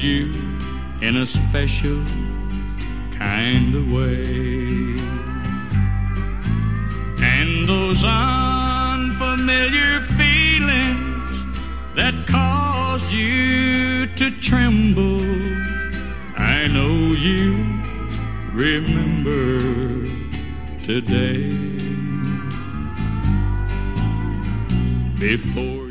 you in a special kind of way. And those unfamiliar feelings that caused you to tremble, I know you remember today. Before